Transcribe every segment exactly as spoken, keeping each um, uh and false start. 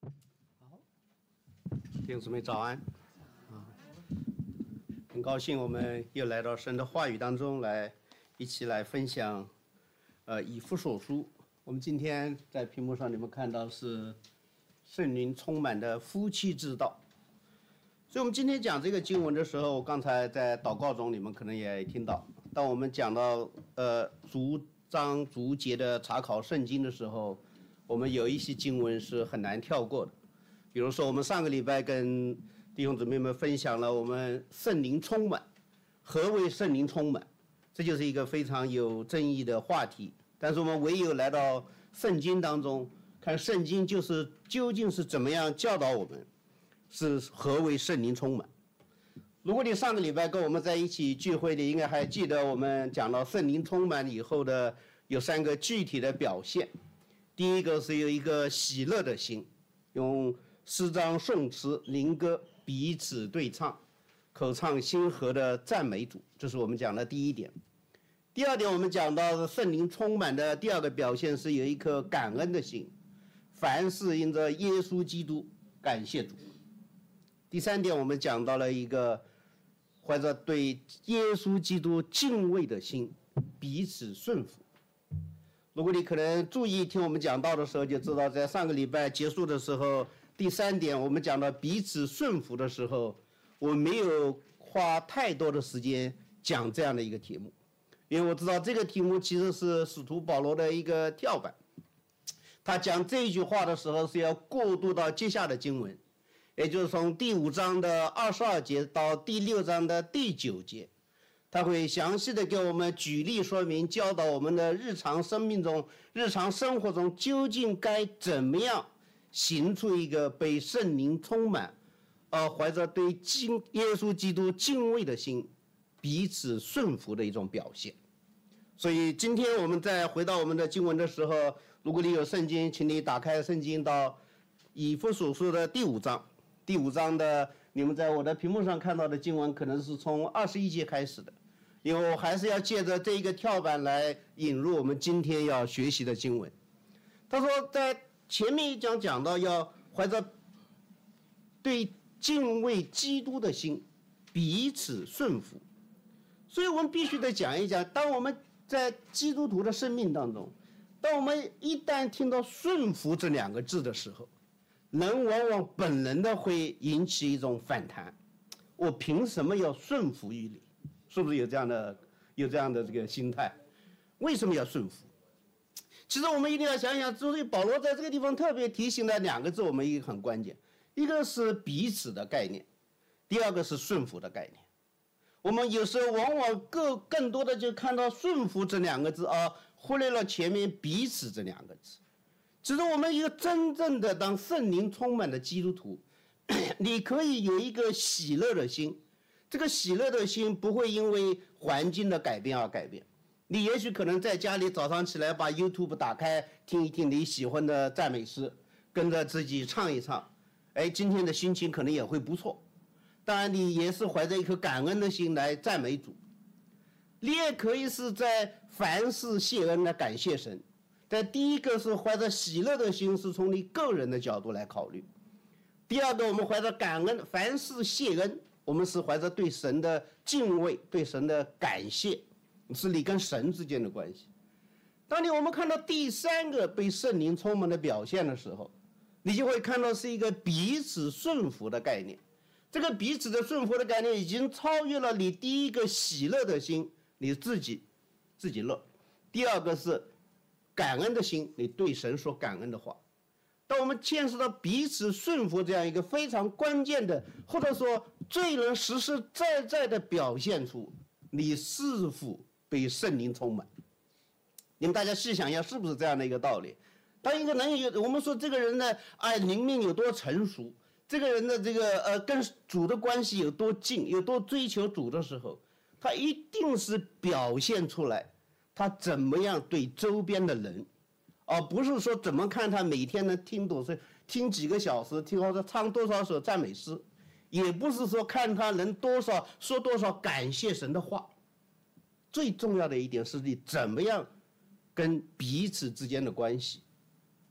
好，弟兄姊妹早安啊！很高兴我们又来到神的话语当中来，一起来分享呃以弗所书。我们今天在屏幕上你们看到是圣灵充满的夫妻之道。所以我们今天讲这个经文的时候，刚才在祷告中你们可能也听到，当我们讲到呃逐章逐节的查考圣经的时候，我们有一些经文是很难跳过的。比如说我们上个礼拜跟弟兄姊妹们分享了我们圣灵充满，何为圣灵充满，这就是一个非常有争议的话题。但是我们唯有来到圣经当中，看圣经就是究竟是怎么样教导我们是何为圣灵充满。如果你上个礼拜跟我们在一起聚会，你应该还记得我们讲到圣灵充满以后的有三个具体的表现。第一个是有一个喜乐的心，用诗章颂词灵歌彼此对唱，口唱心和的赞美主，这是我们讲的第一点。第二点，我们讲到圣灵充满的第二个表现是有一颗感恩的心，凡事因着耶稣基督感谢主。第三点，我们讲到了一个怀着对耶稣基督敬畏的心，彼此顺服。如果你可能注意听我们讲道的时候，就知道在上个礼拜结束的时候，第三点我们讲到彼此顺服的时候，我没有花太多的时间讲这样的一个题目，因为我知道这个题目其实是使徒保罗的一个跳板。他讲这一句话的时候是要过渡到接下的经文，也就是从第五章的二十二节到第六章的第九节，他会详细的给我们举例说明，教导我们的日常生命中、日常生活中究竟该怎么样行出一个被圣灵充满，呃，怀着对敬耶稣基督敬畏的心，彼此顺服的一种表现。所以今天我们再回到我们的经文的时候，如果你有圣经，请你打开圣经到以弗所书的第五章。第五章的你们在我的屏幕上看到的经文可能是从二十一节开始的，因为我还是要借着这一个跳板来引入我们今天要学习的经文。他说在前面一讲讲到要怀着对敬畏基督的心彼此顺服，所以我们必须得讲一讲，当我们在基督徒的生命当中，当我们一旦听到顺服这两个字的时候，人往往本能的会引起一种反弹，我凭什么要顺服于你？是不是有这样的有这样的这个心态？为什么要顺服？其实我们一定要想想，所以保罗在这个地方特别提醒了两个字，我们一个很关键，一个是彼此的概念，第二个是顺服的概念。我们有时候往往更更多的就看到顺服这两个字，而忽略了前面彼此这两个字。其实我们一个真正的当圣灵充满的基督徒，你可以有一个喜乐的心，这个喜乐的心不会因为环境的改变而改变。你也许可能在家里早上起来把 YouTube 打开，听一听你喜欢的赞美诗，跟着自己唱一唱，哎，今天的心情可能也会不错。当然你也是怀着一颗感恩的心来赞美主。你也可以是在凡事谢恩来感谢神。在第一个是怀着喜乐的心，是从你个人的角度来考虑。第二个，我们怀着感恩，凡事谢恩，我们是怀着对神的敬畏，对神的感谢，是你跟神之间的关系。当你我们看到第三个被圣灵充满的表现的时候，你就会看到是一个彼此顺服的概念。这个彼此的顺服的概念已经超越了你第一个喜乐的心，你自己自己乐。第二个是感恩的心，你对神说感恩的话。当我们见识到彼此顺服这样一个非常关键的，或者说最能实实在在的表现出你是否被圣灵充满。你们大家细想一下，是不是这样的一个道理？当一个人有，我们说这个人呢，哎，灵命有多成熟，这个人的这个呃跟主的关系有多近，有多追求主的时候，他一定是表现出来他怎么样对周边的人，而不是说怎么看他每天能听多少听几个小时，听或者唱多少首赞美诗，也不是说看他能多少说多少感谢神的话。最重要的一点是你怎么样跟彼此之间的关系，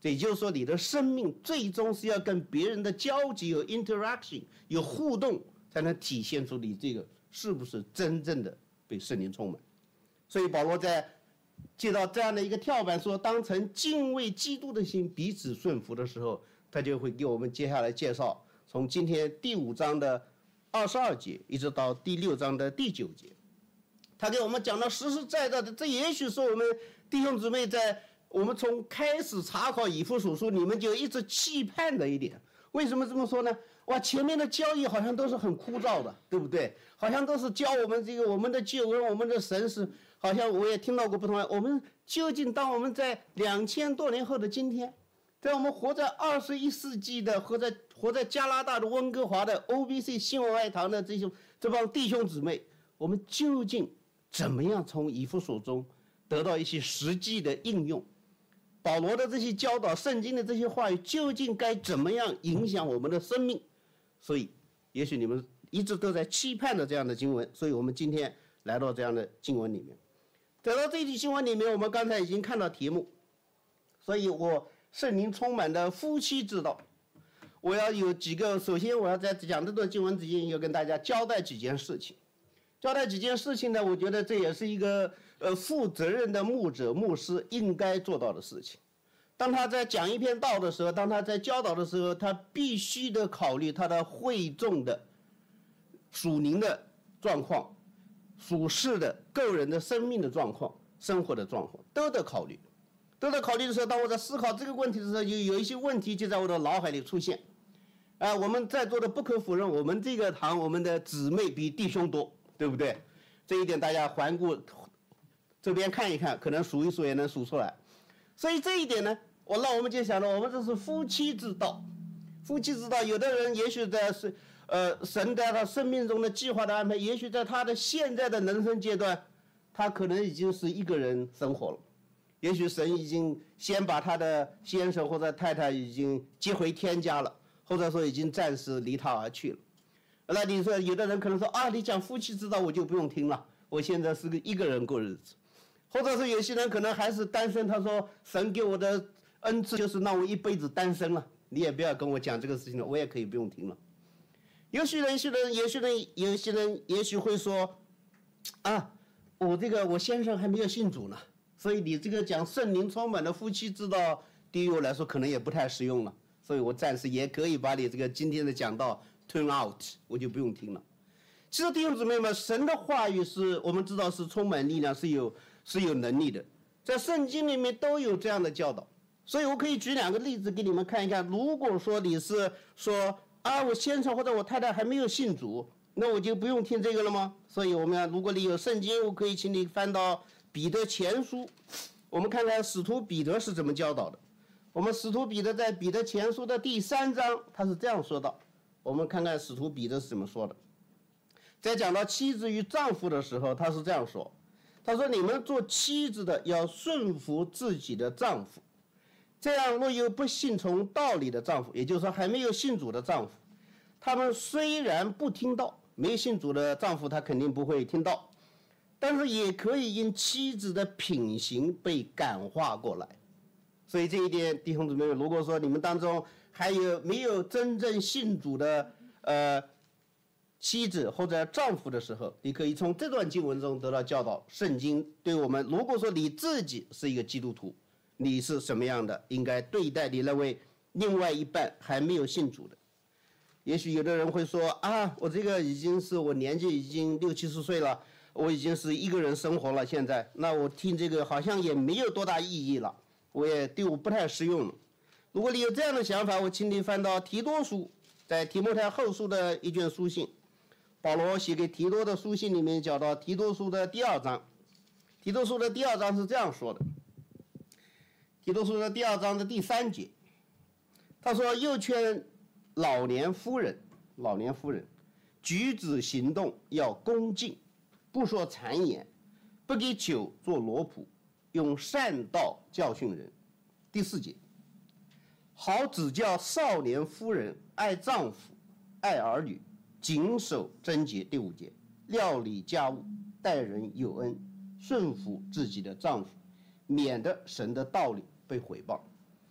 这也就是说，你的生命最终是要跟别人的交集有 interaction 有互动，才能体现出你这个是不是真正的被圣灵充满。所以保罗在接到这样的一个跳板说，当成敬畏基督的心彼此顺服的时候，他就会给我们接下来介绍，从今天第五章的二十二节一直到第六章的第九节，他给我们讲到实实在在的，这也许是我们弟兄姊妹在我们从开始查考以弗所书，你们就一直期盼的一点。为什么这么说呢？哇，前面的教义好像都是很枯燥的，对不对？好像都是教我们这个我们的救恩，我们的神是，好像我也听到过不同的。我们究竟当我们在两千多年后的今天，在我们活在二十一世纪的，活在活在加拿大的温哥华的 O B C 新文爱堂的这些这帮弟兄姊妹，我们究竟怎么样从以弗所中得到一些实际的应用？保罗的这些教导，圣经的这些话语，究竟该怎么样影响我们的生命？所以，也许你们一直都在期盼着这样的经文，所以我们今天来到这样的经文里面。来到这句经文里面，我们刚才已经看到题目，所以我圣灵充满的夫妻之道，我要有几个，首先我要在讲这段经文之前，要跟大家交代几件事情。交代几件事情呢，我觉得这也是一个呃负责任的牧者、牧师应该做到的事情。当他在讲一篇道的时候，当他在教导的时候，他必须得考虑他的会众的属灵的状况、属世的个人的生命的状况、生活的状况，都得考虑。都得考虑的时候，当我在思考这个问题的时候，就有一些问题就在我的脑海里出现。啊、呃，我们在座的不可否认，我们这个堂我们的姊妹比弟兄多。对不对？这一点大家环顾这边看一看，可能数一数也能数出来。所以这一点呢，我让我们就想到，我们这是夫妻之道。夫妻之道，有的人也许在是呃神在他生命中的计划的安排，也许在他的现在的人生阶段，他可能已经是一个人生活了。也许神已经先把他的先生或者太太已经接回天家了，或者说已经暂时离他而去了。那你说有的人可能说啊，你讲夫妻之道我就不用听了，我现在是个一个人过日子。或者是有些人可能还是单身，他说神给我的恩赐就是让我一辈子单身了，你也不要跟我讲这个事情了，我也可以不用听了。有些人有些人有些人有些人也许会说啊，我这个我先生还没有信主呢，所以你这个讲圣灵充满的夫妻之道对于我来说可能也不太实用了，所以我暂时也可以把你这个今天的讲道turn out， 我就不用听了。其实弟兄姊妹们，神的话语是我们知道是充满力量，是有是有能力的，在圣经里面都有这样的教导。所以我可以举两个例子给你们看一看。如果说你是说啊，我先生或者我太太还没有信主，那我就不用听这个了吗？所以我们如果你有圣经，我可以请你翻到彼得前书，我们看看使徒彼得是怎么教导的。我们使徒彼得在彼得前书的第三章，他是这样说道。我们看看使徒彼得是怎么说的。在讲到妻子与丈夫的时候，他是这样说，他说你们做妻子的要顺服自己的丈夫，这样若有不信从道理的丈夫，也就是说还没有信主的丈夫，他们虽然不听道，没有信主的丈夫他肯定不会听道，但是也可以因妻子的品行被感化过来。所以这一点弟兄姊妹，如果说你们当中还有没有真正信主的呃妻子或者丈夫的时候，你可以从这段经文中得到教导。圣经对我们，如果说你自己是一个基督徒，你是什么样的，应该对待你那位另外一半还没有信主的。也许有的人会说啊，我这个已经是我年纪已经六七十岁了，我已经是一个人生活了，现在那我听这个好像也没有多大意义了，我也对我不太实用了。如果你有这样的想法，我请你翻到提多书，在提摩太后书的一卷书信，保罗写给提多的书信里面讲到提多书的第二章。提多书的第二章是这样说的，提多书的第二章的第三节，他说又劝老年夫人老年夫人举止行动要恭敬，不说谗言，不给酒做罗卜，用善道教训人。第四节，好指教少年夫人爱丈夫爱儿女，谨守贞洁。第五节，料理家务，待人有恩，顺服自己的丈夫，免得神的道理被毁谤。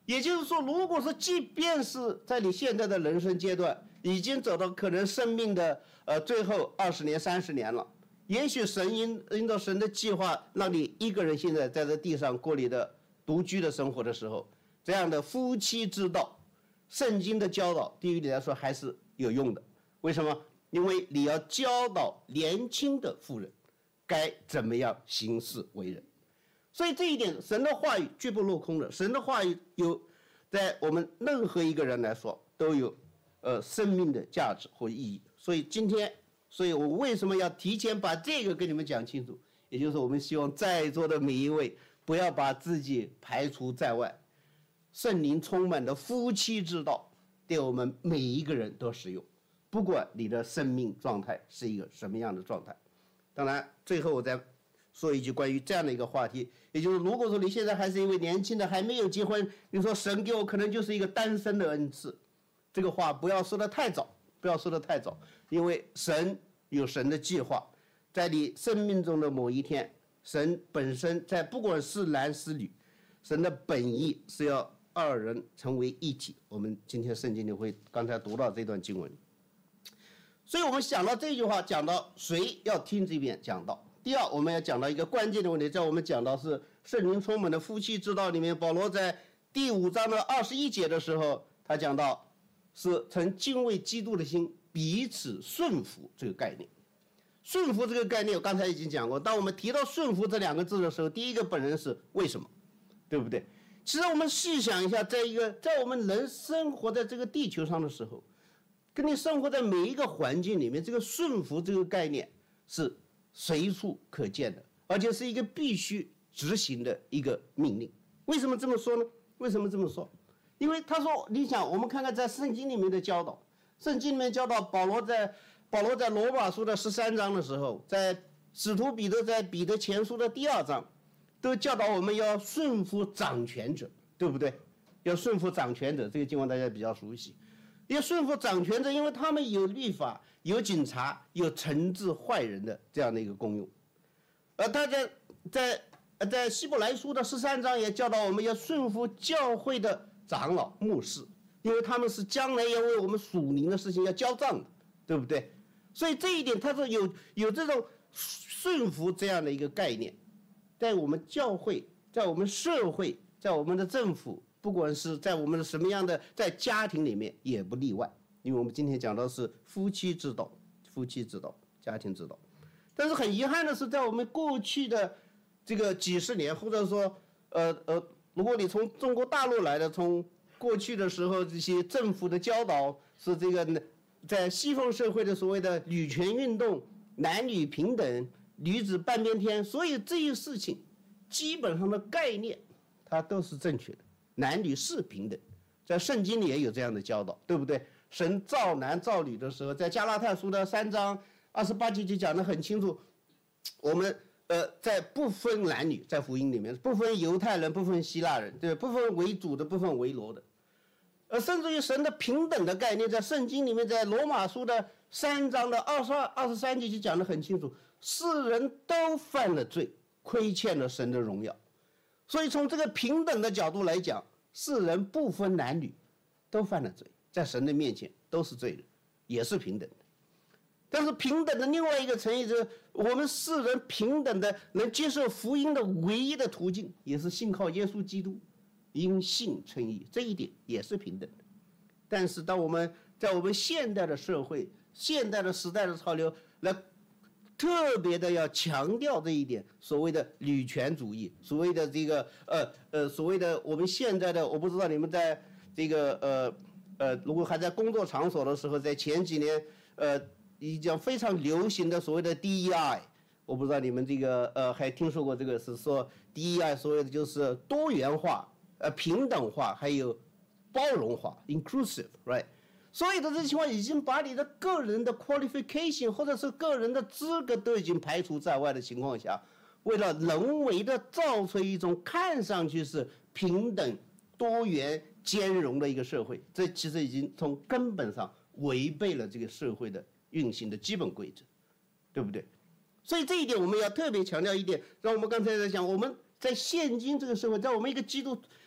也就是说，如果说即便是在你现在的人生阶段已经走到可能生命的呃最后二十年、三十年了，也许神因因着神的计划，让你一个人现在在这地上过你的独居的生活的时候，这样的夫妻之道，圣经的教导对于你来说还是有用的。为什么？因为你要教导年轻的妇人该怎么样行事为人。所以这一点，神的话语绝不落空的。神的话语有，在我们任何一个人来说都有，呃，生命的价值或意义。所以今天，所以我为什么要提前把这个跟你们讲清楚？也就是我们希望在座的每一位不要把自己排除在外。圣灵充满的夫妻之道，对我们每一个人都适用，不管你的生命状态是一个什么样的状态。当然，最后我再说一句关于这样的一个话题，也就是如果说你现在还是一位年轻的，还没有结婚，你说神给我可能就是一个单身的恩赐，这个话不要说得太早，不要说得太早，因为神有神的计划，在你生命中的某一天，神本身在不管是男是女，神的本意是要二人成为一体。我们今天圣经里会刚才读到这段经文，所以我们想到这句话，讲到谁要听这边讲道。第二，我们要讲到一个关键的问题，在我们讲到是圣灵充满的夫妻之道里面，保罗在第五章的二十一节的时候，他讲到是曾敬畏基督的心，彼此顺服这个概念。顺服这个概念，我刚才已经讲过。当我们提到顺服这两个字的时候，第一个本人是为什么，对不对？其实我们细想一下，在一个在我们人生活在这个地球上的时候，跟你生活在每一个环境里面，这个顺服这个概念是随处可见的，而且是一个必须执行的一个命令。为什么这么说呢？为什么这么说？因为他说，你想，我们看看在圣经里面的教导，圣经里面教导保罗在保罗在罗马书的十三章的时候，在使徒彼得在彼得前书的第二章，都教导我们要顺服掌权者，对不对？要顺服掌权者，这个经文大家比较熟悉。要顺服掌权者，因为他们有律法、有警察、有惩治坏人的这样的一个功用。而大家在在希伯来书的十三章也教导我们要顺服教会的长老、牧师，因为他们是将来要为我们属灵的事情要交账的，对不对？所以这一点，它是有有这种顺服这样的一个概念，在我们教会、在我们社会、在我们的政府。不管是在我们的什么样的，在家庭里面也不例外，因为我们今天讲到是夫妻之道，夫妻之道，家庭之道。但是很遗憾的是，在我们过去的这个几十年，或者说，呃呃，如果你从中国大陆来的，从过去的时候这些政府的教导是这个，在西方社会的所谓的女权运动、男女平等、女子半边天，所以这些事情基本上的概念，它都是正确的。男女是平等，在圣经里也有这样的教导，对不对？神造男造女的时候，在加拉太书的三章二十八节就讲得很清楚，我们呃在不分男女，在福音里面不分犹太人，不分希腊人，对，不分为主的，不分为罗的，呃，甚至于神的平等的概念，在圣经里面，在罗马书的三章的二十二、二十三节就讲得很清楚，世人都犯了罪，亏欠了神的荣耀。所以从这个平等的角度来讲，世人不分男女都犯了罪，在神的面前都是罪人，也是平等的。但是平等的另外一个层意就是，我们世人平等的能接受福音的唯一的途径，也是信靠耶稣基督，因信称义，这一点也是平等的。但是当我们在我们现代的社会、现代的时代的潮流来特别的要强调这一点，所谓的女权主义，所谓的这个呃呃，所谓的我们现在的，我不知道你们在这个呃呃，如果还在工作场所的时候，在前几年呃已经非常流行的所谓的 D E I， 我不知道你们这个呃还听说过这个，是说 D E I 所谓的就是多元化、呃平等化，还有包容化 ，inclusive，right？所有的这些情况已经把你的个人的 qualification 或者是个人的资格都已经排除在外的情况下，为了人为的造出一种看上去是平等、多元、兼容的一个社会，这其实已经从根本上违背了这个社会的运行的基本规则，对不对？所以这一点我们要特别强调一点，让我们刚才在讲，我们在现今这个社会，在我们一个基督，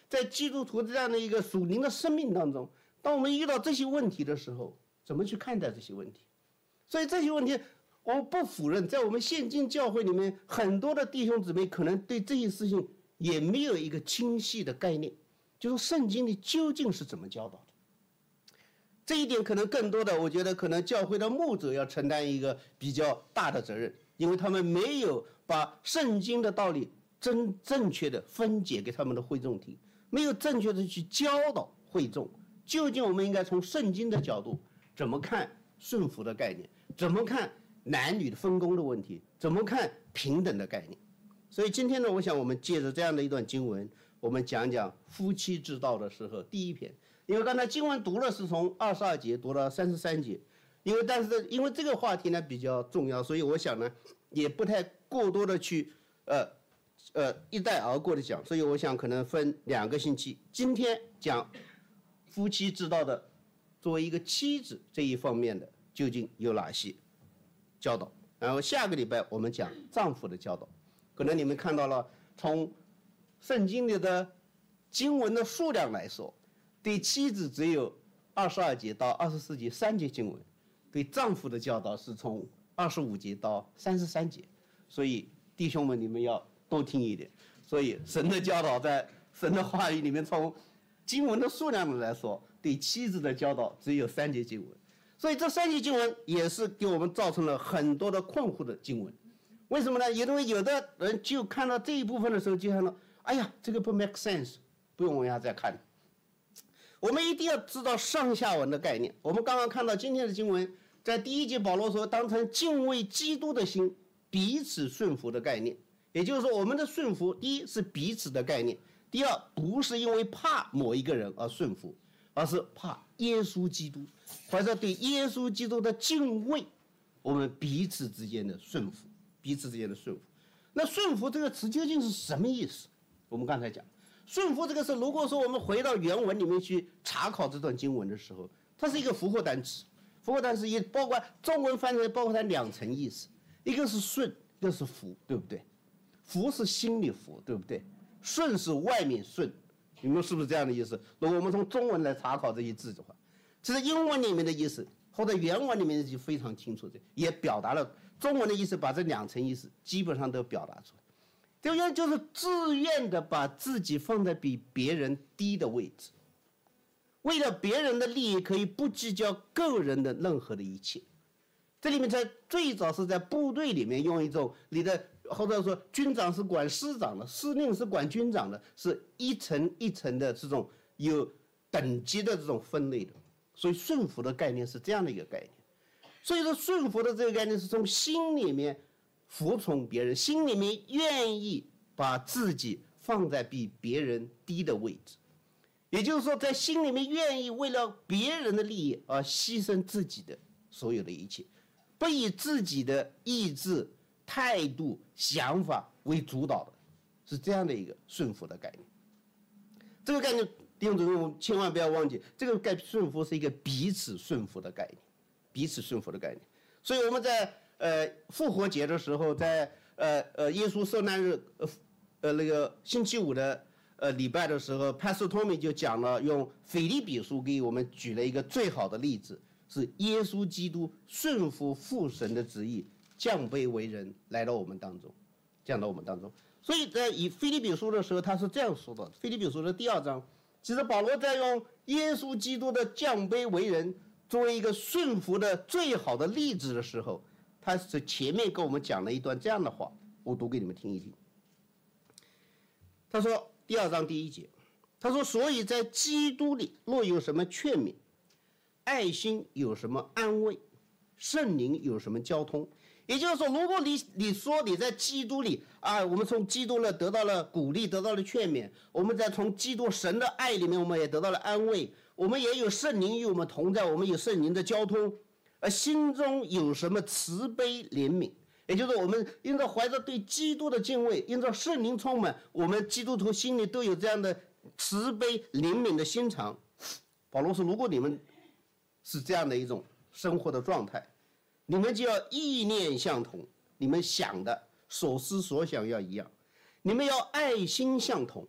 在基督徒这样的一个属灵的生命当中，当我们遇到这些问题的时候，怎么去看待这些问题？所以这些问题，我不否认，在我们现今教会里面，很多的弟兄姊妹可能对这些事情也没有一个清晰的概念，就是圣经里究竟是怎么教导的。这一点可能更多的，我觉得可能教会的牧者要承担一个比较大的责任，因为他们没有把圣经的道理真正确的分解给他们的会众听，没有正确的去教导会众，究竟我们应该从圣经的角度怎么看顺服的概念，怎么看男女的分工的问题，怎么看平等的概念。所以今天呢，我想我们借着这样的一段经文，我们讲讲夫妻之道的时候，第一篇。因为刚才经文读了是从二十二节读到三十三节，因为但是因为这个话题呢比较重要，所以我想呢也不太过多的去呃呃一带而过的讲，所以我想可能分两个星期。今天讲夫妻之道的，作为一个妻子这一方面的究竟有哪些教导，然后下个礼拜我们讲丈夫的教导。可能你们看到了，从圣经里的经文的数量来说，对妻子只有二十二节到二十四节三节经文，对丈夫的教导是从二十五节到三十三节，所以弟兄们你们要多听一点。所以神的教导在神的话语里面，从经文的数量来说，对妻子的教导只有三节经文，所以这三节经文也是给我们造成了很多的困惑的经文。为什么呢？因为有的人就看到这一部分的时候，就看到，哎呀，这个不 make sense， 不用往下再看。我们一定要知道上下文的概念。我们刚刚看到今天的经文，在第一节保罗说，当成敬畏基督的心，彼此顺服的概念。也就是说，我们的顺服，第一是彼此的概念，第二不是因为怕某一个人而顺服，而是怕耶稣基督，怀着对耶稣基督的敬畏，我们彼此之间的顺服，彼此之间的顺服。那顺服这个词究竟是什么意思？我们刚才讲。顺服这个事，如果说我们回到原文里面去查考这段经文的时候，它是一个复合单词，复合单词也包括中文翻译包括它两层意思，一个是顺，一个是服，对不对？服是心里服，对不对？顺是外面顺，你们是不是这样的意思？如果我们从中文来查考这些字的话，其实英文里面的意思或者原文里面就非常清楚的，也表达了中文的意思，把这两层意思基本上都表达出来。这个就是自愿的把自己放在比别人低的位置，为了别人的利益可以不计较个人的任何的一切。这里面在最早是在部队里面用一种你的，或者说军长是管师长的，司令是管军长的，是一层一层的这种有等级的这种分类的。所以顺服的概念是这样的一个概念。所以说顺服的这个概念是从心里面服从别人，心里面愿意把自己放在比别人低的位置，也就是说在心里面愿意为了别人的利益而牺牲自己的所有的一切，不以自己的意志、态度、想法为主导的，是这样的一个顺服的概念。这个概念弟兄姊妹，我们千万不要忘记，这个概顺服是一个彼此顺服的概念，彼此顺服的概念。所以我们在呃，复活节的时候，在呃呃耶稣受难日，呃呃那个星期五的呃礼拜的时候 ，Pastor Tommy 就讲了，用腓立比书给我们举了一个最好的例子，是耶稣基督顺服父神的旨意，降卑为人，来到我们当中，降到我们当中。所以在以腓立比书的时候，他是这样说的：腓立比书的第二章，其实保罗在用耶稣基督的降卑为人作为一个顺服的最好的例子的时候。他是前面跟我们讲了一段这样的话，我读给你们听一听。他说第二章第一节，他说所以在基督里若有什么劝勉，爱心有什么安慰，圣灵有什么交通。也就是说，如果你你说你在基督里啊，我们从基督呢得到了鼓励，得到了劝勉，我们在从基督神的爱里面，我们也得到了安慰，我们也有圣灵与我们同在，我们有圣灵的交通。而心中有什么慈悲怜悯，也就是我们因着怀着对基督的敬畏，因着圣灵充满，我们基督徒心里都有这样的慈悲怜悯的心肠。保罗说，如果你们是这样的一种生活的状态，你们就要意念相同，你们想的所思所想要一样，你们要爱心相同，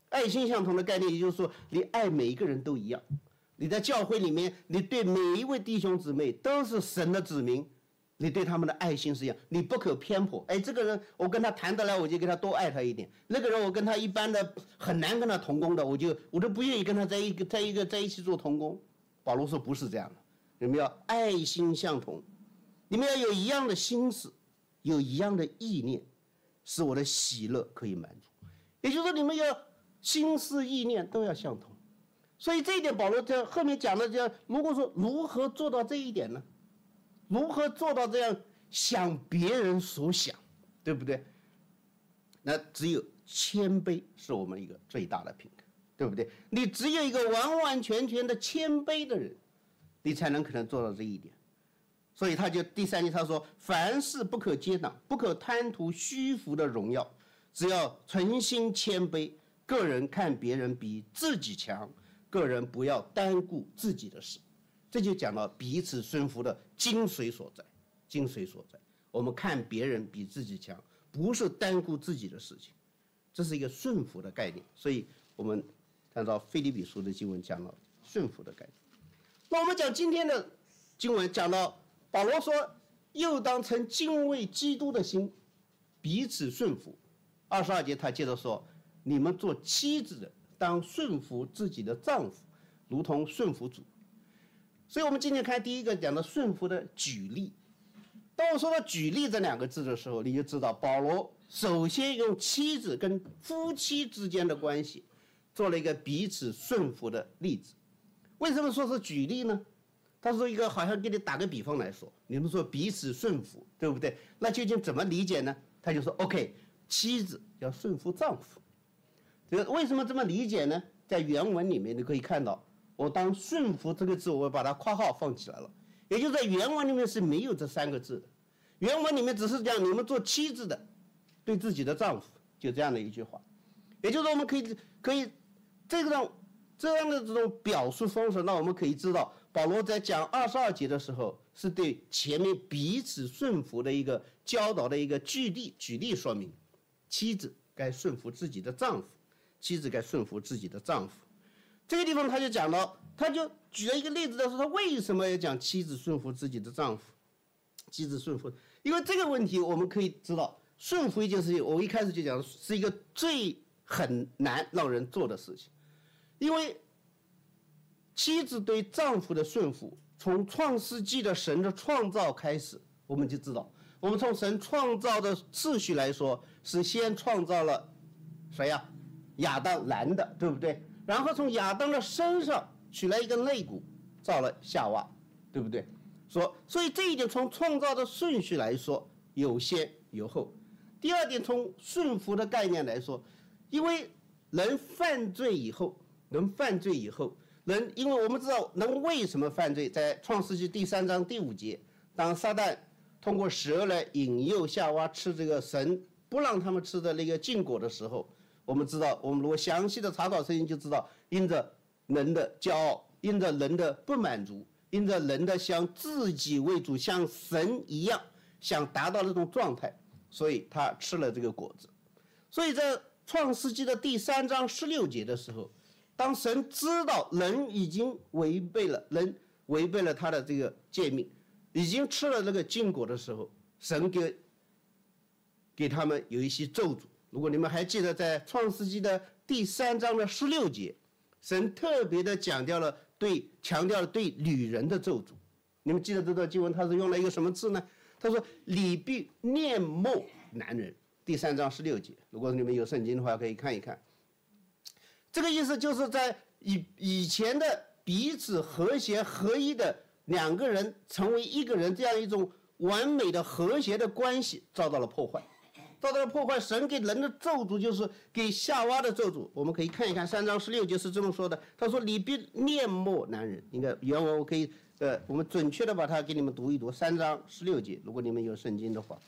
爱心相同的概念，也就是说，你爱每一个人都一样。你在教会里面，你对每一位弟兄姊妹都是神的子民，你对他们的爱心是一样，你不可偏颇。哎，这个人我跟他谈得来，我就给他多爱他一点；那个人我跟他一般的很难跟他同工的，我就我都不愿意跟他在一个在一个在一起做同工。保罗说不是这样的，你们要爱心相同，你们要有一样的心思，有一样的意念，使我的喜乐可以满足。也就是说，你们要心思意念都要相同。所以这一点，保罗在后面讲的叫，如果说如何做到这一点呢？如何做到这样想别人所想，对不对？那只有谦卑是我们一个最大的品格，对不对？你只有一个完完全全的谦卑的人，你才能可能做到这一点。所以他就第三节他说，凡事不可结党，不可贪图虚浮的荣耀，只要存心谦卑，个人看别人比自己强，个人不要单顾自己的事。这就讲到彼此顺服的精髓所在，精髓所在。我们看别人比自己强，不是单顾自己的事情，这是一个顺服的概念。所以我们按照腓立比书的经文讲到顺服的概念。那我们讲今天的经文讲到保罗说，又当存敬畏基督的心，彼此顺服。二十二节他接着说，你们做妻子的当顺服自己的丈夫，如同顺服主。所以我们今天看第一个讲的顺服的举例。当我说到举例这两个字的时候，你就知道保罗首先用妻子跟夫妻之间的关系做了一个彼此顺服的例子。为什么说是举例呢？他说一个好像给你打个比方来说，你们说彼此顺服，对不对？那究竟怎么理解呢？他就说 OK， 妻子要顺服丈夫。这个为什么这么理解呢？在原文里面你可以看到，我当顺服这个字，我把它括号放起来了，也就是在原文里面是没有这三个字的。原文里面只是讲你们做妻子的对自己的丈夫，就这样的一句话。也就是说，我们可以可以这种这样的这种表述方式，那我们可以知道，保罗在讲二十二节的时候，是对前面彼此顺服的一个教导的一个举例举例说明，妻子该顺服自己的丈夫，妻子该顺服自己的丈夫。这个地方他就讲到，他就举了一个例子，说他为什么要讲妻子顺服自己的丈夫，妻子顺服，因为这个问题我们可以知道，顺服一件事情，我一开始就讲是一个最很难让人做的事情，因为妻子对丈夫的顺服，从创世纪的神的创造开始，我们就知道，我们从神创造的次序来说，是先创造了谁呀？亚当男的，对不对？然后从亚当的身上取来一个肋骨，造了夏娃，对不对？说，所以这一点从创造的顺序来说，有先有后。第二点，从顺服的概念来说，因为人犯罪以后，人犯罪以后，人因为我们知道人为什么犯罪，在创世纪第三章第五节，当撒旦通过蛇来引诱夏娃吃这个神不让他们吃的那个禁果的时候，我们知道，我们如果详细的查考圣经就知道，因着人的骄傲，因着人的不满足，因着人的想自己为主，像神一样想达到那种状态，所以他吃了这个果子。所以在创世纪的第三章十六节的时候，当神知道人已经违背了人违背了他的这个诫命，已经吃了这个禁果的时候，神给给他们有一些咒诅。如果你们还记得，在创世纪的第三章的十六节，神特别的强调了对强调了对女人的咒诅。你们记得这段经文，他是用了一个什么字呢？他说：“你必念默男人。”第三章十六节，如果你们有圣经的话，可以看一看。这个意思就是在以以前的彼此和谐合一的两个人成为一个人这样一种完美的和谐的关系遭到了破坏。遭到了破坏，神给人的咒诅就是给夏娃的咒诅。我们可以看一看三章十六节是这么说的，他说：“你必念默男人。”应该原文我可以呃，我们准确的把它给你们读一读。三章十六节，如果你们有圣经的话，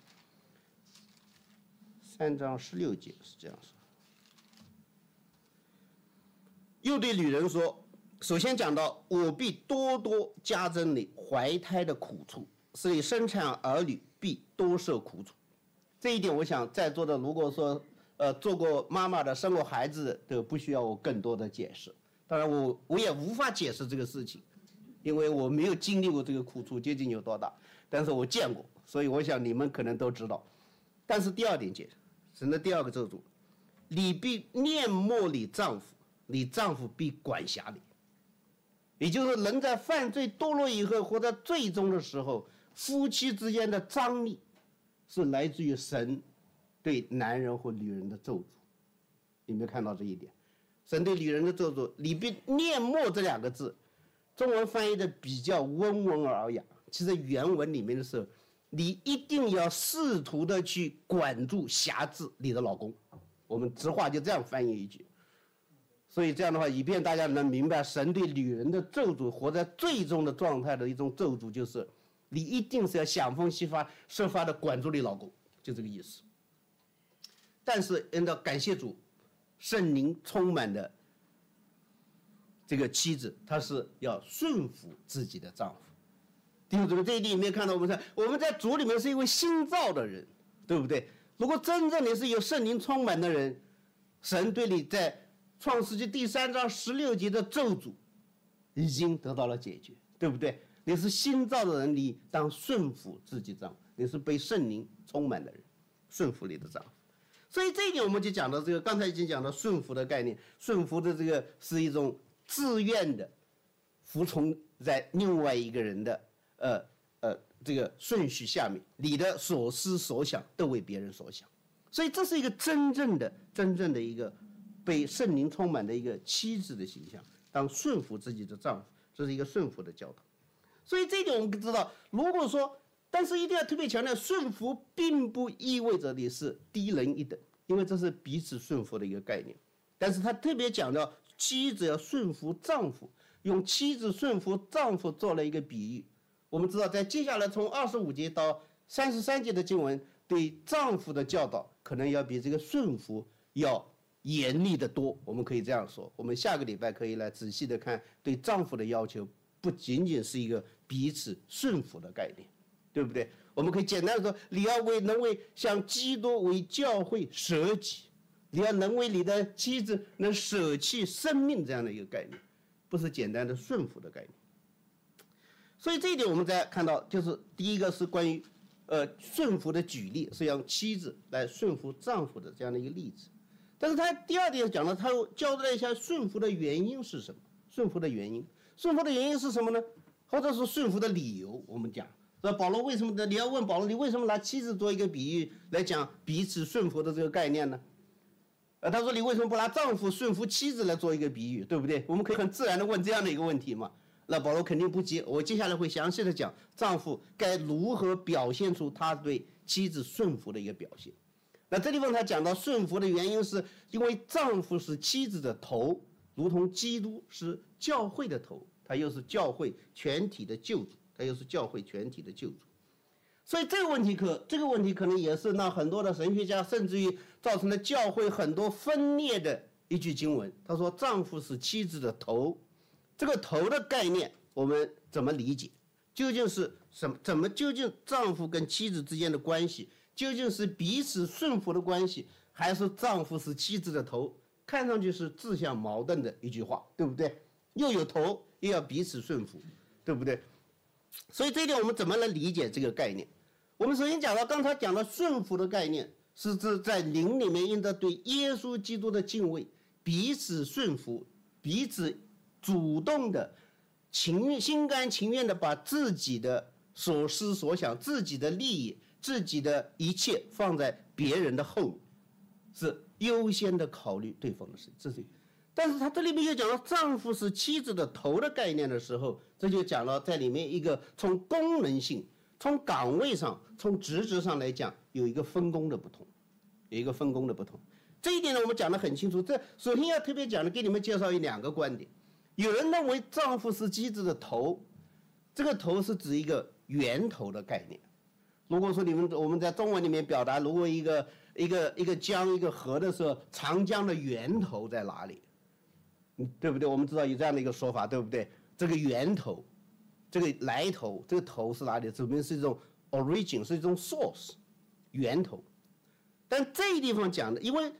三章十六节是这样说。又对女人说，首先讲到我必多多加增你怀胎的苦处，使你生产儿女必多受苦楚。这一点，我想在座的如果说呃做过妈妈的、生过孩子的，都不需要我更多的解释。当然我，我我也无法解释这个事情，因为我没有经历过这个苦楚究竟有多大，但是我见过，所以我想你们可能都知道。但是第二点解释，神的第二个咒诅，你必念默你丈夫，你丈夫必管辖你。也就是人在犯罪堕落以后，或者最终的时候，夫妻之间的张力是来自于神对男人或女人的咒诅。有没有看到这一点？神对女人的咒诅，你必念默这两个字，中文翻译的比较温文尔雅，其实原文里面的时候，你一定要试图的去管住、辖制你的老公。我们直话就这样翻译一句。所以这样的话，以便大家能明白，神对女人的咒诅，活在最终的状态的一种咒诅，就是你一定是要想方设法、设法的管住你老公，就这个意思。但是，按照感谢主，圣灵充满的这个妻子，她是要顺服自己的丈夫。弟兄姊妹，这一点有没有看到？我们说我们在主里面是一位新造的人，对不对？如果真正你是有圣灵充满的人，神对你在创世纪第三章十六节的咒诅已经得到了解决，对不对？你是新造的人，你当顺服自己丈夫，你是被圣灵充满的人，顺服你的丈夫。所以这一点我们就讲到这个，刚才已经讲到顺服的概念，顺服的这个是一种自愿的服从在另外一个人的呃呃这个顺序下面，你的所思所想都为别人所想，所以这是一个真正的真正的一个被圣灵充满的一个妻子的形象，当顺服自己的丈夫，这是一个顺服的教导。所以这一点我们知道，如果说，但是一定要特别强调，顺服并不意味着你是低人一等，因为这是彼此顺服的一个概念。但是他特别强调，妻子要顺服丈夫，用妻子顺服丈夫做了一个比喻。我们知道，在接下来从二十五节到三十三节的经文，对丈夫的教导可能要比这个顺服要严厉的多，我们可以这样说。我们下个礼拜可以来仔细的看，对丈夫的要求不仅仅是一个彼此顺服的概念，对不对？我们可以简单的说，你要为能为像基督为教会舍己，你要能为你的妻子能舍弃生命这样的一个概念，不是简单的顺服的概念。所以这一点我们再看到，就是第一个是关于呃顺服的举例，是让妻子来顺服丈夫的这样的一个例子。但是他第二点讲了，他又交代一下顺服的原因是什么？顺服的原因，顺服的原因是什么呢？或者是顺服的理由？我们讲，那保罗为什么呢？你要问保罗，你为什么拿妻子做一个比喻来讲彼此顺服的这个概念呢？呃，他说你为什么不拿丈夫顺服妻子来做一个比喻，对不对？我们可以很自然的问这样的一个问题嘛。那保罗肯定不接，我接下来会详细的讲丈夫该如何表现出他对妻子顺服的一个表现。那这地方他讲到顺服的原因，是因为丈夫是妻子的头，如同基督是教会的头，他又是教会全体的救主，他又是教会全体的救主。所以这个问题可这个问题可能也是让很多的神学家，甚至于造成了教会很多分裂的一句经文。他说丈夫是妻子的头，这个头的概念我们怎么理解？究竟是什么？怎么究竟丈夫跟妻子之间的关系？究竟是彼此顺服的关系，还是丈夫是妻子的头？看上去是自相矛盾的一句话，对不对？又有头，又要彼此顺服，对不对？所以这一点我们怎么来理解这个概念？我们首先讲到，刚才讲到顺服的概念，是指在灵里面应当对耶稣基督的敬畏，彼此顺服，彼此主动的、情心甘情愿的把自己的所思所想、自己的利益、自己的一切放在别人的后面，是优先的考虑对方的事。这是，但是他这里面又讲到丈夫是妻子的头的概念的时候，这就讲了在里面一个从功能性、从岗位上、从职责上来讲有一个分工的不同，有一个分工的不同。这一点呢，我们讲得很清楚。这首先要特别讲的，给你们介绍一两个观点。有人认为丈夫是妻子的头，这个头是指一个源头的概念。如果说你们我们在中文里面表达，如果一个一个一个江一个河的时候，长江的源头在哪里？对不对？我们知道有这样的一个说法，对不对？这个源头，这个来头，这个头是哪里？指明是一种 origin， 是一种 source， 源头。但这一地方讲的，因为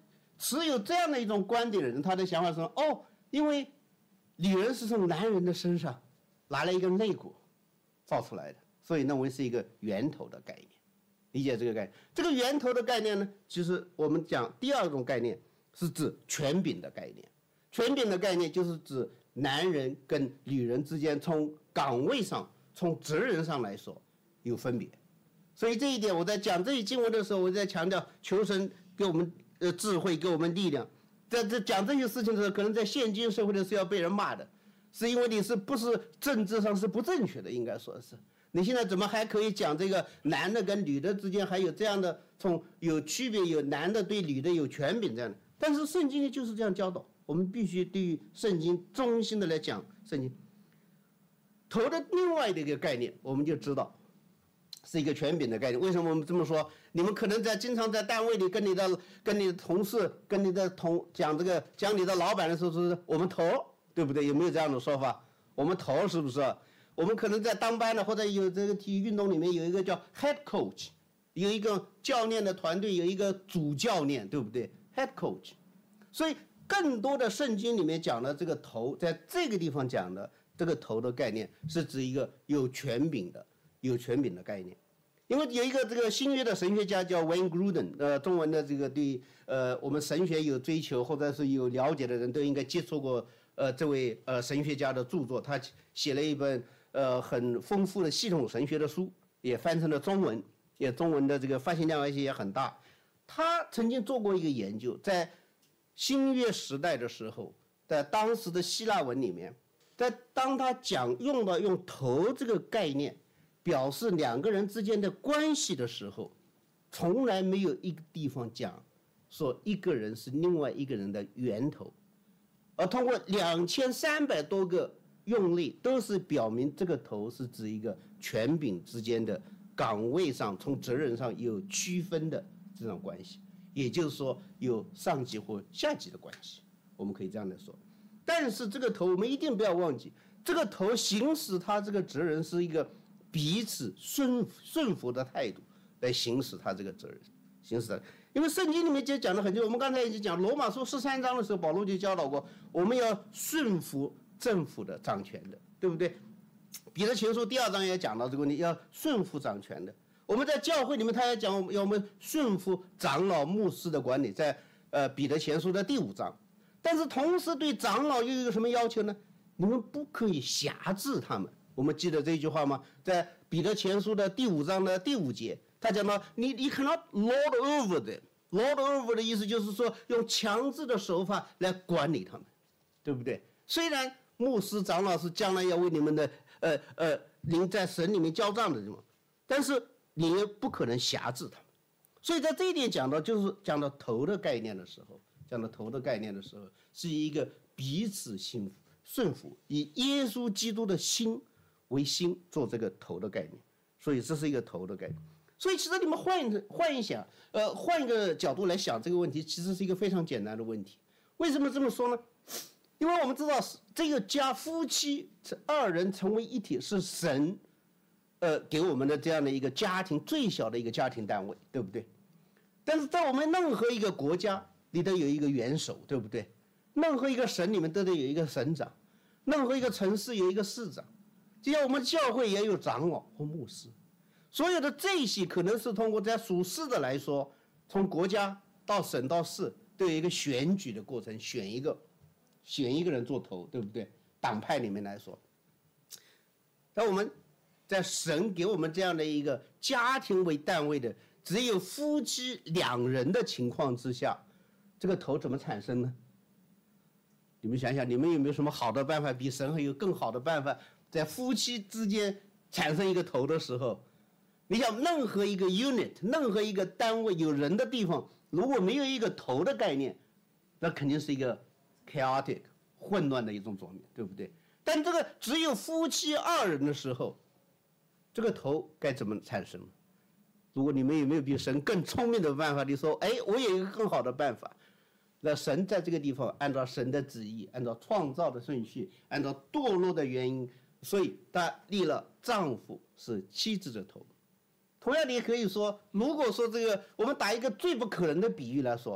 持有这样的一种观点的人，他的想法是说，哦，因为女人是从男人的身上拿了一个肋骨造出来的，所以认为是一个源头的概念。理解这个概念？这个源头的概念呢，其实我们讲第二种概念是指权柄的概念。权柄的概念就是指男人跟女人之间从岗位上、从责任上来说有分别。所以这一点，我在讲这一经文的时候，我在强调求神给我们呃智慧，给我们力量。在这讲这些事情的时候，可能在现今社会的是要被人骂的，是因为你是不是政治上是不正确的，应该说是。你现在怎么还可以讲这个男的跟女的之间还有这样的从有区别，有男的对女的有权柄这样的？但是圣经就是这样教导，我们必须对于圣经衷心的来讲圣经。头的另外的一个概念，我们就知道是一个权柄的概念。为什么我们这么说？你们可能在经常在单位里跟你的跟你的同事、跟你的同讲这个讲你的老板的时候，是我们头，对不对？有没有这样的说法？我们头是不是？我们可能在当班的或者有这个体育运动里面有一个叫 head coach， 有一个教练的团队，有一个主教练，对不对 ？head coach。所以更多的圣经里面讲的这个头，在这个地方讲的这个头的概念，是指一个有权柄的、有权柄的概念。因为有一个这个新约的神学家叫 Wayne Grudem， 呃，中文的这个对呃我们神学有追求或者是有了解的人都应该接触过呃这位呃神学家的著作，他写了一本呃很丰富的系统神学的书，也翻成了中文，也中文的这个发行量而且也很大。他曾经做过一个研究，在新约时代的时候，在当时的希腊文里面，在当他讲用到用头这个概念表示两个人之间的关系的时候，从来没有一个地方讲说一个人是另外一个人的源头，而通过两千三百多个用例，都是表明这个头是指一个权柄之间的岗位上从责任上有区分的这种关系，也就是说有上级或下级的关系，我们可以这样来说。但是这个头我们一定不要忘记，这个头行使他这个责任是一个彼此顺顺服的态度来行使他这个责任，行使他。因为圣经里面就讲得很清楚，我们刚才已经讲罗马书十三章的时候，保罗就教导过，我们要顺服政府的掌权的，对不对？彼得前书第二章也讲到这个问题，要顺服掌权的。我们在教会里面，他也讲要我们顺服长老牧师的管理，在呃彼得前书的第五章。但是同时对长老又有一个什么要求呢？你们不可以辖制他们。我们记得这句话吗？在彼得前书的第五章的第五节，他讲到你你 cannot lord over them。lord over 的意思就是说用强制的手法来管理他们，对不对？虽然牧师长老是将来要为你们的呃呃您在神里面交账的人，但是你也不可能辖制他们。所以在这一点讲到，就是讲到头的概念的时候，讲到头的概念的时候，是一个彼此信服顺服，以耶稣基督的心为心做这个头的概念，所以这是一个头的概念。所以其实你们换一换一想，呃，换一个角度来想这个问题，其实是一个非常简单的问题。为什么这么说呢？因为我们知道这个家夫妻二人成为一体是神呃给我们的这样的一个家庭最小的一个家庭单位，对不对？但是在我们任何一个国家里都有一个元首，对不对？任何一个省里面都得有一个省长，任何一个城市有一个市长，就像我们教会也有长老或牧师。所有的这些可能是通过在属世的来说，从国家到省到市都有一个选举的过程，选一个选一个人做头，对不对？党派里面来说，但我们在神给我们这样的一个家庭为单位的只有夫妻两人的情况之下，这个头怎么产生呢？你们想想，你们有没有什么好的办法，比神还有更好的办法，在夫妻之间产生一个头的时候？你想，任何一个 unit， 任何一个单位有人的地方，如果没有一个头的概念，那肯定是一个 chaotic 混乱的一种状态，对不对？但这个只有夫妻二人的时候，这个头该怎么产生？如果你们有没有比神更聪明的办法？你说，哎，我有一个更好的办法。那神在这个地方按照神的旨意，按照创造的顺序，按照堕落的原因，所以他立了丈夫是妻子的头。同样，你也可以说，如果说这个，我们打一个最不可能的比喻来说，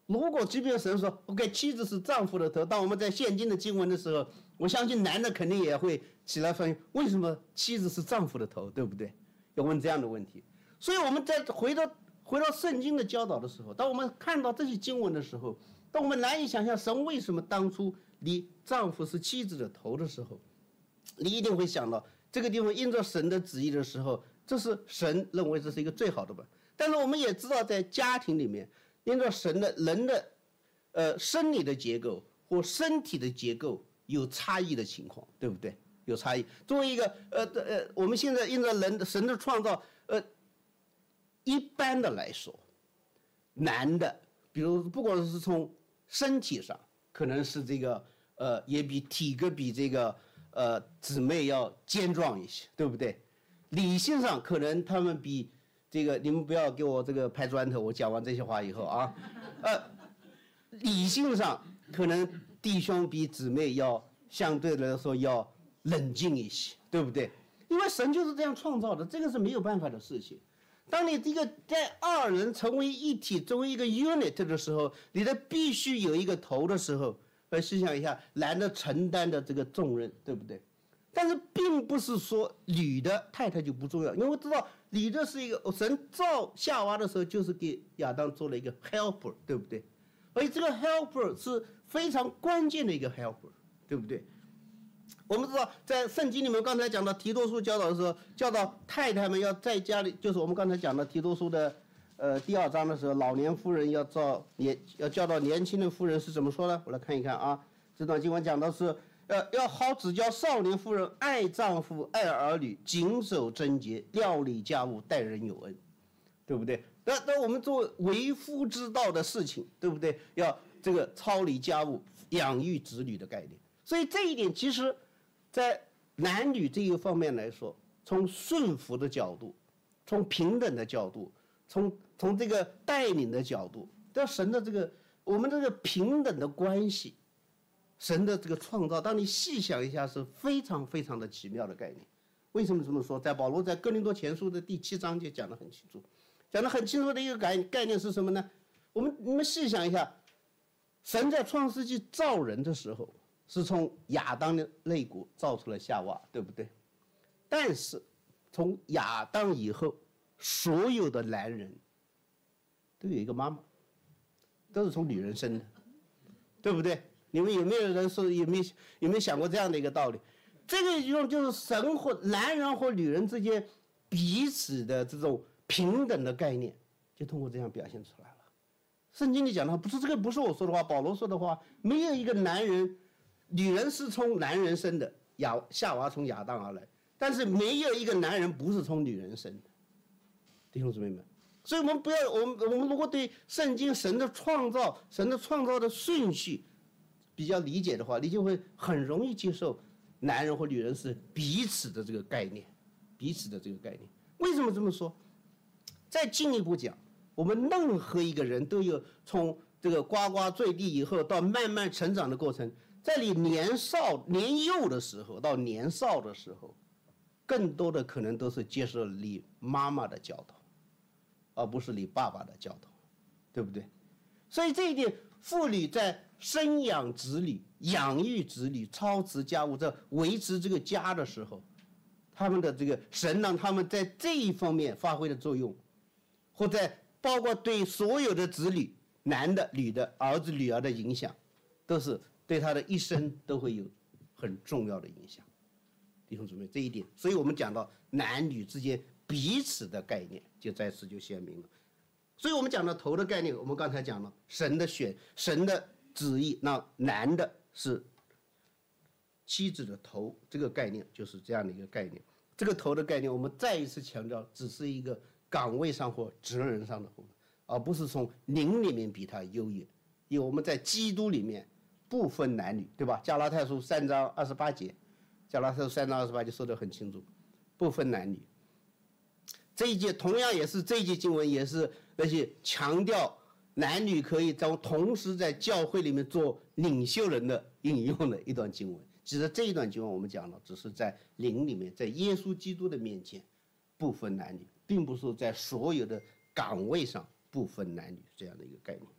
如果即便神说 OK 妻子是丈夫的头，当我们在现今的经文的时候，我相信男的肯定也会起来反映，为什么妻子是丈夫的头，对不对？要问这样的问题。所以我们在回到回到圣经的教导的时候，当我们看到这些经文的时候，当我们难以想象神为什么当初你丈夫是妻子的头的时候，你一定会想到这个地方因着神的旨意的时候，这是神认为这是一个最好的吧。但是我们也知道，在家庭里面，因着神的人的呃生理的结构或身体的结构有差异的情况，对不对？有差异。作为一个呃呃，我们现在因着人的神的创造，呃，一般的来说，男的，比如不管是从身体上，可能是这个呃，也比体格比这个呃姊妹要健壮一些，对不对？理性上可能他们比这个，你们不要给我这个拍砖头，我讲完这些话以后啊，呃，理性上可能弟兄比姊妹要相对来说要冷静一些，对不对？因为神就是这样创造的，这个是没有办法的事情。当你这个在二人成为一体，成为一个 unit 的时候，你的必须有一个头的时候，来试想一下，男的承担的这个重任，对不对？但是并不是说女的太太就不重要，因为我知道女的是一个神造夏娃的时候就是给亚当做了一个 helper， 对不对？而且这个 helper 是非常关键的一个 helper， 对不对？我们知道在圣经里面刚才讲到提多书教导的时候，教导太太们要在家里，就是我们刚才讲的提多书的呃第二章的时候，老年妇人要照年要教导年轻的妇人是怎么说呢？我来看一看啊，这段经文讲的是呃，要好指教少年妇人爱丈夫、爱儿女，谨守贞洁，料理家务，待人有恩，对不对？那那我们做为夫之道的事情，对不对？要这个操理家务、养育子女的概念。所以这一点其实，在男女这一方面来说，从顺服的角度，从平等的角度，从从这个带领的角度，在神的这个我们这个平等的关系。神的这个创造，当你细想一下，是非常非常的奇妙的概念。为什么这么说？在保罗在哥林多前书的第七章就讲得很清楚，讲得很清楚的一个概概念是什么呢？我们你们细想一下，神在创世纪造人的时候，是从亚当的肋骨造出了夏娃，对不对？但是从亚当以后，所有的男人都有一个妈妈，都是从女人生的，对不对？你们有没有人说有没有有没有想过这样的一个道理？这个用就是神或男人或女人之间彼此的这种平等的概念，就通过这样表现出来了。圣经里讲的不是这个，不是我说的话，保罗说的话，没有一个男人，女人是从男人生的，亚夏娃从亚当而来，但是没有一个男人不是从女人生的，弟兄姊妹们。所以我们不要，我们我们如果对圣经神的创造、神的创造的顺序比较理解的话，你就会很容易接受男人或女人是彼此的这个概念，彼此的这个概念。为什么这么说？再进一步讲，我们任何一个人都有从这个呱呱坠地以后到慢慢成长的过程，在你年少年幼的时候到年少的时候，更多的可能都是接受你妈妈的教导，而不是你爸爸的教导，对不对？所以这一点，妇女在生养子女、养育子女、操持家务、在维持这个家的时候，他们的这个神让他们在这一方面发挥的作用，或在包括对所有的子女，男的、女的、儿子、女儿的影响，都是对他的一生都会有很重要的影响。弟兄姊妹，这一点，所以我们讲到男女之间彼此的概念，就在此就鲜明了。所以我们讲到头的概念，我们刚才讲了神的选，神的旨意，那男的是妻子的头，这个概念就是这样的一个概念。这个头的概念，我们再一次强调，只是一个岗位上或职能上的，而不是从灵里面比他优越。因为我们在基督里面不分男女，对吧？加拉太书三章二十八节，加拉太书三章二十八节说得很清楚，不分男女。这一节同样也是这一节经文，也是那些强调男女可以在同时在教会里面做领袖人的引用的一段经文。其实这一段经文我们讲了，只是在灵里面，在耶稣基督的面前不分男女，并不是说在所有的岗位上不分男女这样的一个概念。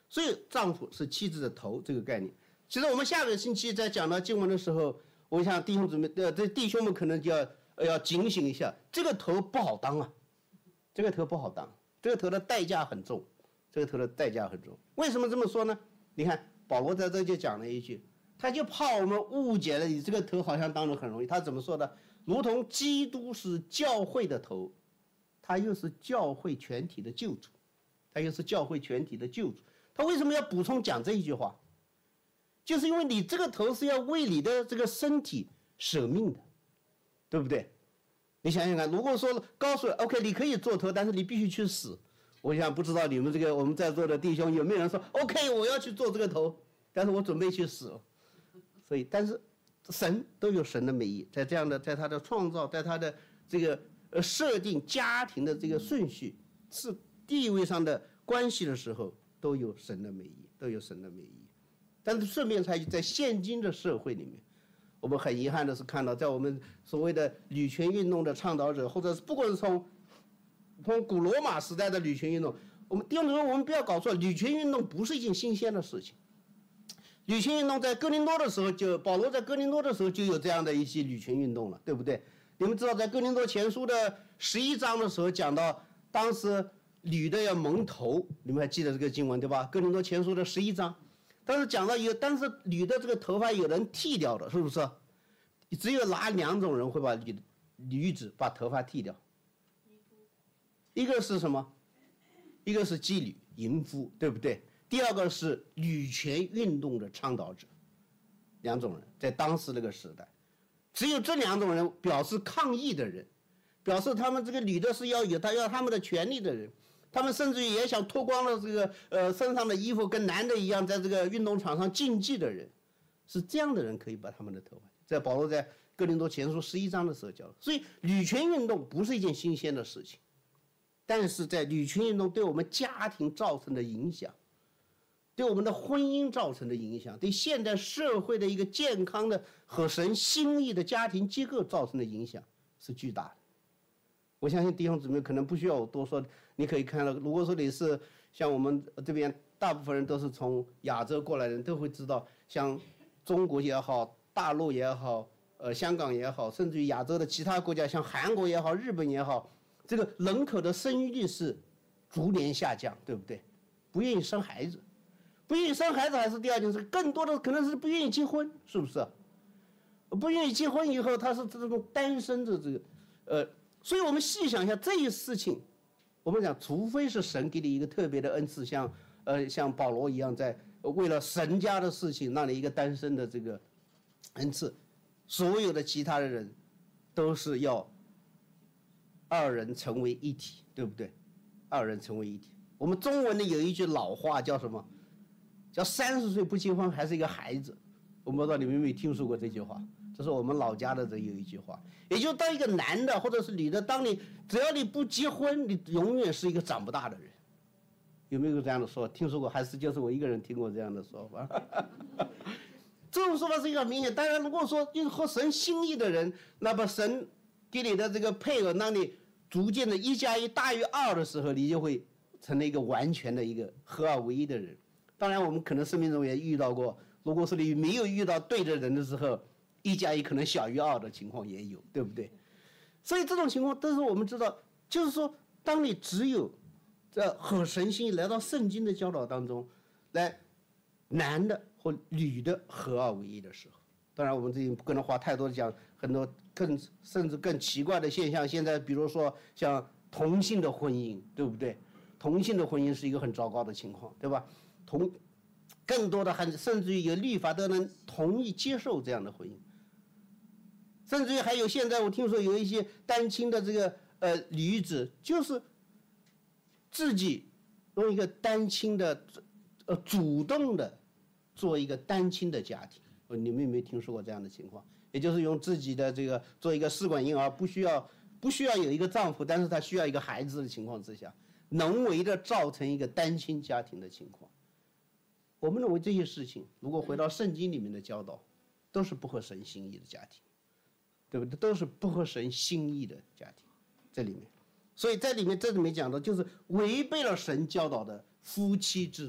所以丈夫是妻子的头这个概念。其实我们下个星期在讲到经文的时候，我想弟兄姊妹呃这弟兄们可能就要要警醒一下，这个头不好当啊，这个头不好当，这个头的代价很重，这个头的代价很重。为什么这么说呢？你看保罗在这就讲了一句，他就怕我们误解了，你这个头好像当得很容易。他怎么说的？如同基督是教会的头，他又是教会全体的救主，他又是教会全体的救主。他为什么要补充讲这一句话？就是因为你这个头是要为你的这个身体舍命的，对不对？你想想看，如果说告诉 OK 你可以做头，但是你必须去死，我想不知道你们这个我们在座的弟兄有没有人说 OK 我要去做这个头，但是我准备去死。所以但是神都有神的美意，在这样的在他的创造，在他的这个呃设定家庭的这个顺序是地位上的关系的时候，都有神的美意，都有神的美意。但是顺便才在现今的社会里面，我们很遗憾的是看到，在我们所谓的女权运动的倡导者，或者是不管是从从古罗马时代的女权运动，我们弟兄姊妹，我们不要搞错，女权运动不是一件新鲜的事情。女权运动在哥林多的时候就，保罗在哥林多的时候就有这样的一些女权运动了，对不对？你们知道，在哥林多前书的十一章的时候讲到，当时女的要蒙头，你们还记得这个经文对吧？哥林多前书的十一章。但是讲到有，但是女的这个头发有人剃掉的，是不是？只有哪两种人会把女女子把头发剃掉？一个是什么？一个是妓女、淫妇，对不对？第二个是女权运动的倡导者，两种人在当时那个时代，只有这两种人表示抗议的人，表示他们这个女的是要有他要他们的权利的人。他们甚至于也想脱光了这个呃身上的衣服，跟男的一样，在这个运动场上竞技的人，是这样的人可以把他们的头发。在保罗在哥林多前书十一章的时候讲了，所以女权运动不是一件新鲜的事情，但是在女权运动对我们家庭造成的影响，对我们的婚姻造成的影响，对现代社会的一个健康的和神心意的家庭结构造成的影响是巨大的。我相信弟兄姊妹可能不需要我多说，你可以看到，如果说你是像我们这边大部分人都是从亚洲过来的人，都会知道，像中国也好，大陆也好，呃，香港也好，甚至于亚洲的其他国家，像韩国也好，日本也好，这个人口的生育率是逐年下降，对不对？不愿意生孩子，不愿意生孩子还是第二件事，更多的可能是不愿意结婚，是不是？不愿意结婚以后，他是这种单身的这个，呃。所以我们细想一下这一事情，我们讲，除非是神给你一个特别的恩赐，像呃像保罗一样，在为了神家的事情让你一个单身的这个恩赐，所有的其他的人都是要二人成为一体，对不对？二人成为一体。我们中文里有一句老话叫什么？叫三十岁不结婚还是一个孩子。我不知道你们有没有听说过这句话？这是我们老家的这有一句话，也就是当一个男的或者是女的，当你只要你不结婚，你永远是一个长不大的人。有没有这样的说？听说过？还是就是我一个人听过这样的说法？这种说法是一个很明显。当然，如果说就是合神心意的人，那么神给你的这个配偶，让你逐渐的一加一大于二的时候，你就会成了一个完全的一个合二为一的人。当然，我们可能生命中也遇到过，如果说你没有遇到对的人的时候，一加一可能小于二的情况也有，对不对？所以这种情况都是我们知道，就是说，当你只有这合神心意来到圣经的教导当中，来男的或女的合二为一的时候，当然我们这里不可能花太多的讲很多更甚至更奇怪的现象。现在比如说像同性的婚姻，对不对？同性的婚姻是一个很糟糕的情况，对吧？同更多的还甚至于有律法都能同意接受这样的婚姻。甚至于还有现在我听说有一些单亲的这个呃女子，就是自己用一个单亲的呃主动的做一个单亲的家庭，你们有没有听说过这样的情况？也就是用自己的这个做一个试管婴儿，不需要不需要有一个丈夫，但是她需要一个孩子的情况之下，人为的造成一个单亲家庭的情况。我们认为这些事情如果回到圣经里面的教导，都是不合神心意的家庭，对不对？都是不合神心意的家庭，这里面，所以在里面这里面讲的就是违背了神教导的夫妻之道，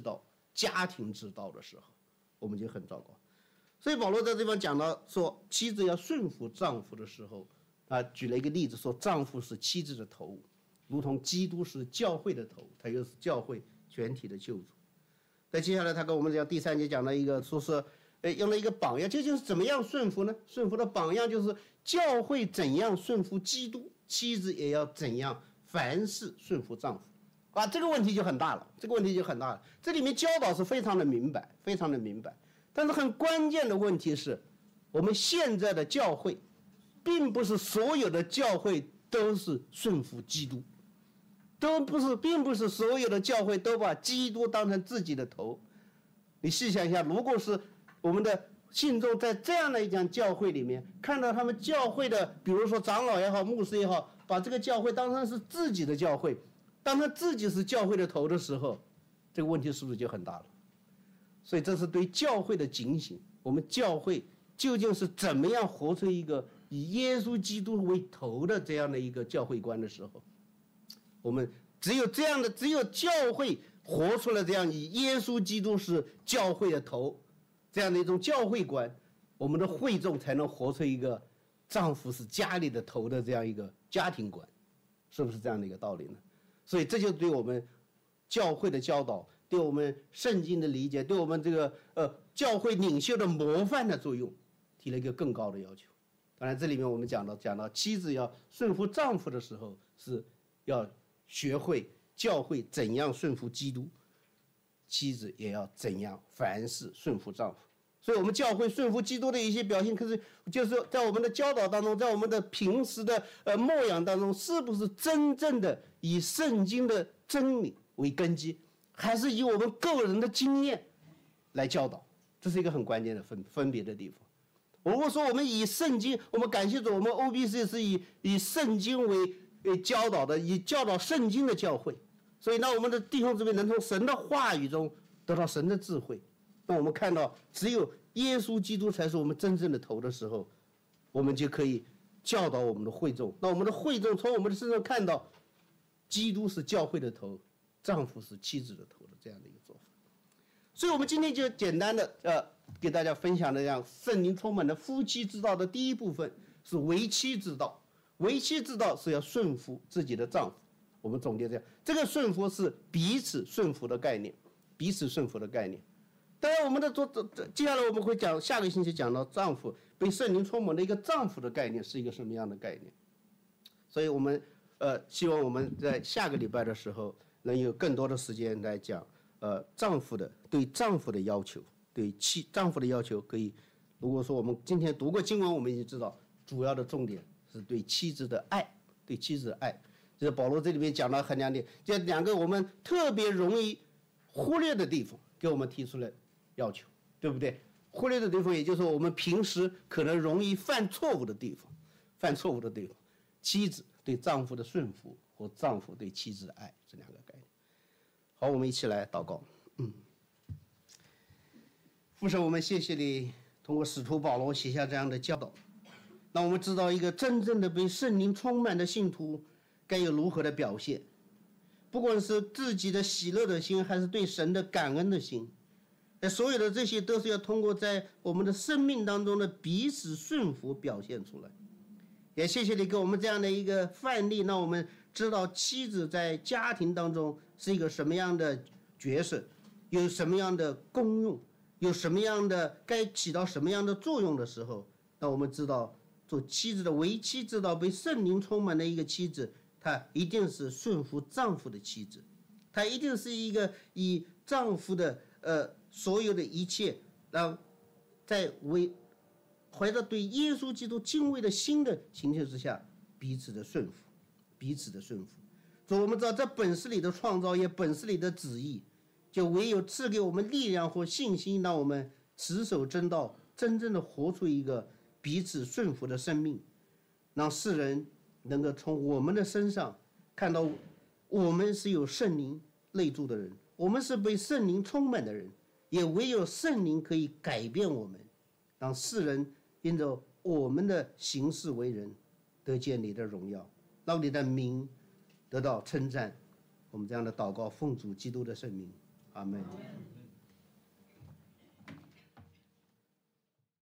家庭之道的时候，我们就很糟糕。所以保罗在这地方讲到说，妻子要顺服丈夫的时候，啊，举了一个例子说，丈夫是妻子的头，如同基督是教会的头，他又是教会全体的救主。那接下来他跟我们讲第三节讲了一个说是，呃，用了一个榜样，究竟是怎么样顺服呢？顺服的榜样就是教会怎样顺服基督，妻子也要怎样凡事顺服丈夫。啊，这个问题就很大了，这个问题就很大了。这里面教导是非常的明白，非常的明白。但是很关键的问题是，我们现在的教会，并不是所有的教会都是顺服基督，都不是，并不是所有的教会都把基督当成自己的头。你细想一下，如果是我们的信众在这样的一家教会里面，看到他们教会的，比如说长老也好，牧师也好，把这个教会当成是自己的教会，当他自己是教会的头的时候，这个问题是不是就很大了？所以这是对教会的警醒。我们教会究竟是怎么样活出一个以耶稣基督为头的这样的一个教会观的时候，我们只有这样的，只有教会活出了这样以耶稣基督是教会的头这样的一种教会观，我们的会众才能活出一个丈夫是家里的头的这样一个家庭观，是不是这样的一个道理呢？所以这就对我们教会的教导，对我们圣经的理解，对我们这个呃教会领袖的模范的作用，提了一个更高的要求。当然，这里面我们讲到讲到妻子要顺服丈夫的时候，是要学会教会怎样顺服基督，妻子也要怎样凡事顺服丈夫。所以我们教会顺服基督的一些表现，可是就是说在我们的教导当中，在我们的平时的呃牧养当中，是不是真正的以圣经的真理为根基，还是以我们个人的经验来教导？这是一个很关键的分分别的地方。如果说我们以圣经，我们感谢主，我们 O B C 是以以圣经为为教导的，以教导圣经的教会，所以那我们的弟兄姊妹能从神的话语中得到神的智慧。那我们看到，只有耶稣基督才是我们真正的头的时候，我们就可以教导我们的会众。那我们的会众从我们的身上看到，基督是教会的头，丈夫是妻子的头的这样的一个做法。所以我们今天就简单的呃给大家分享的这样圣灵充满的夫妻之道的第一部分是为妻之道。为妻之道是要顺服自己的丈夫。我们总结这样，这个顺服是彼此顺服的概念，彼此顺服的概念。当然，我们的做接下来我们会讲，下个星期讲到丈夫被圣灵充满的一个丈夫的概念是一个什么样的概念。所以我们呃希望我们在下个礼拜的时候能有更多的时间来讲呃丈夫的对丈夫的要求，对妻丈夫的要求可以。如果说我们今天读过经文，我们已经知道主要的重点是对妻子的爱，对妻子的爱。就是保罗这里面讲到很两点，这两个我们特别容易忽略的地方，给我们提出了要求，对不对？忽略的地方，也就是说我们平时可能容易犯错误的地方，犯错误的地方，妻子对丈夫的顺服和丈夫对妻子的爱这两个概念。好，我们一起来祷告。嗯，父神，我们谢谢你通过使徒保罗写下这样的教导，让我们知道一个真正的被圣灵充满的信徒该有如何的表现，不管是自己的喜乐的心，还是对神的感恩的心。所有的这些都是要通过在我们的生命当中的彼此顺服表现出来。也谢谢你给我们这样的一个范例，让我们知道妻子在家庭当中是一个什么样的角色，有什么样的功用，有什么样的该起到什么样的作用的时候，那我们知道做妻子的为妻之道，被圣灵充满的一个妻子，她一定是顺服丈夫的妻子，她一定是一个以丈夫的呃所有的一切，让在为怀着对耶稣基督敬畏的心的情形之下，彼此的顺服，彼此的顺服。所以我们知道，这本是你的创造，也本是你的旨意，就唯有赐给我们力量和信心，让我们持守真道，真正的活出一个彼此顺服的生命，让世人能够从我们的身上看到，我们是有圣灵内住的人，我们是被圣灵充满的人。也唯有圣灵可以改变我们，让世人因着我们的行事为人得见你的荣耀，让你的名得到称赞。我们这样的祷告奉主基督的圣名，阿们。